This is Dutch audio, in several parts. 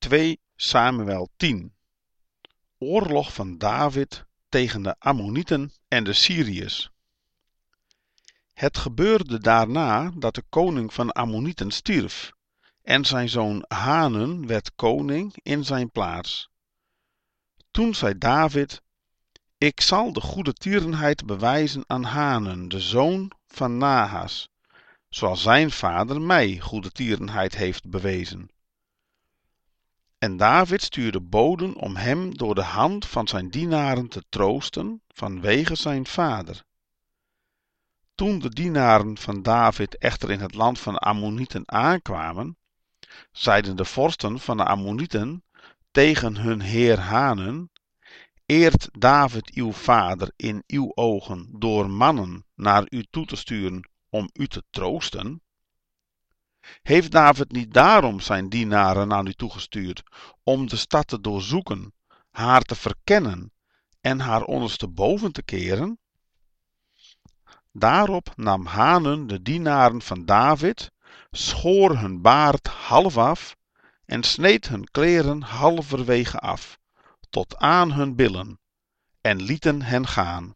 2 Samuel 10. Oorlog van David tegen de Ammonieten en de Syriërs. Het gebeurde daarna dat de koning van de Ammonieten stierf, en zijn zoon Hanen werd koning in zijn plaats. Toen zei David: Ik zal de goedertierenheid bewijzen aan Hanen, de zoon van Nahas, zoals zijn vader mij goedertierenheid heeft bewezen. En David stuurde boden om hem door de hand van zijn dienaren te troosten vanwege zijn vader. Toen de dienaren van David echter in het land van de Ammonieten aankwamen, zeiden de vorsten van de Ammonieten tegen hun heer Hanen: Eert David uw vader in uw ogen door mannen naar u toe te sturen om u te troosten? Heeft David niet daarom zijn dienaren naar u toegestuurd om de stad te doorzoeken, haar te verkennen en haar ondersteboven te keren? Daarop nam Hanen de dienaren van David, schoor hun baard half af en sneed hun kleren halverwege af, tot aan hun billen, en lieten hen gaan.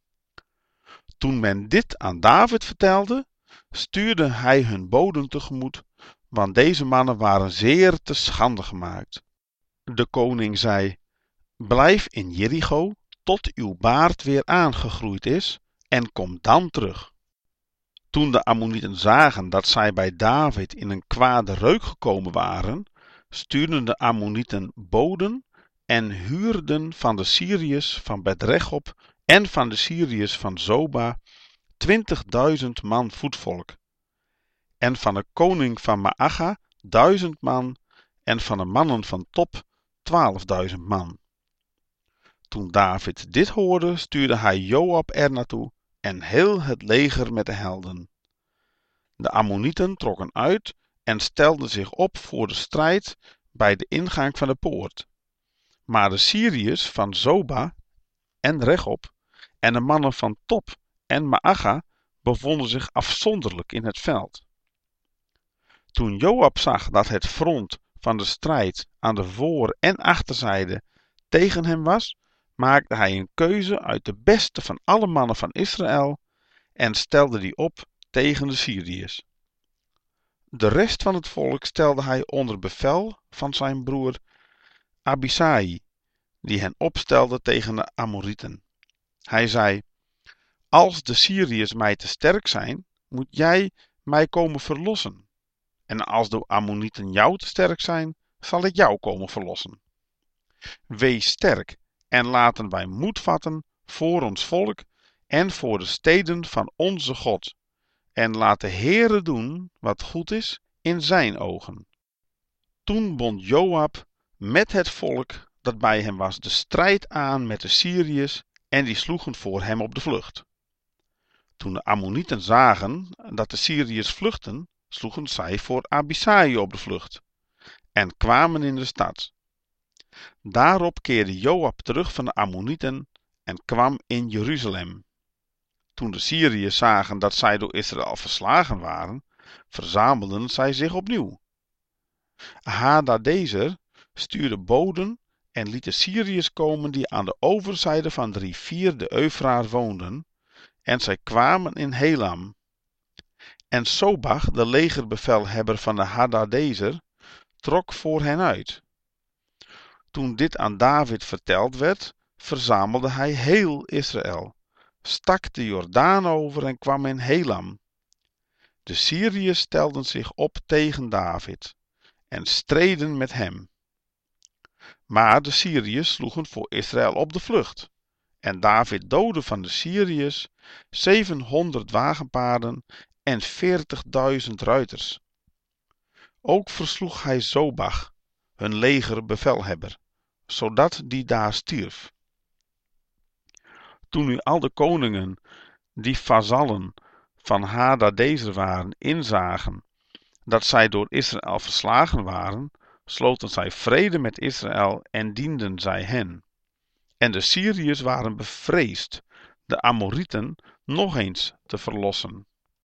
Toen men dit aan David vertelde, stuurde hij hun boden tegemoet, want deze mannen waren zeer te schande gemaakt. De koning zei: Blijf in Jericho tot uw baard weer aangegroeid is en kom dan terug. Toen de Ammonieten zagen dat zij bij David in een kwade reuk gekomen waren, stuurden de Ammonieten boden en huurden van de Syriërs van Bet-Rechob en van de Syriërs van Zoba 20.000 man voetvolk, en van de koning van Maacha 1000 man, en van de mannen van Top 12.000 man. Toen David dit hoorde, stuurde hij Joab er naartoe en heel het leger met de helden. De Ammonieten trokken uit en stelden zich op voor de strijd bij de ingang van de poort. Maar de Syriërs van Zoba en Rechob en de mannen van Top en Maacha bevonden zich afzonderlijk in het veld. Toen Joab zag dat het front van de strijd aan de voor- en achterzijde tegen hem was, maakte hij een keuze uit de beste van alle mannen van Israël en stelde die op tegen de Syriërs. De rest van het volk stelde hij onder bevel van zijn broer Abisai, die hen opstelde tegen de Amorieten. Hij zei: Als de Syriërs mij te sterk zijn, moet jij mij komen verlossen. En als de Ammonieten jou te sterk zijn, zal ik jou komen verlossen. Wees sterk en laten wij moed vatten voor ons volk en voor de steden van onze God. En laat de Heere doen wat goed is in zijn ogen. Toen bond Joab met het volk dat bij hem was de strijd aan met de Syriërs en die sloegen voor hem op de vlucht. Toen de Ammonieten zagen dat de Syriërs vluchtten, sloegen zij voor Abisai op de vlucht en kwamen in de stad. Daarop keerde Joab terug van de Ammonieten en kwam in Jeruzalem. Toen de Syriërs zagen dat zij door Israël verslagen waren, verzamelden zij zich opnieuw. Hadadezer stuurde boden en liet de Syriërs komen die aan de overzijde van de rivier de Eufraat woonden, en zij kwamen in Helam. En Sobach, de legerbevelhebber van de Hadadezer, trok voor hen uit. Toen dit aan David verteld werd, verzamelde hij heel Israël, stak de Jordaan over en kwam in Helam. De Syriërs stelden zich op tegen David en streden met hem. Maar de Syriërs sloegen voor Israël op de vlucht. En David doodde van de Syriërs 700 wagenpaarden en 40.000 ruiters. Ook versloeg hij Zobach, hun legerbevelhebber, zodat die daar stierf. Toen nu al de koningen die vazallen van Hadadezer waren inzagen dat zij door Israël verslagen waren, sloten zij vrede met Israël en dienden zij hen. En de Syriërs waren bevreesd de Amorieten nog eens te verlossen.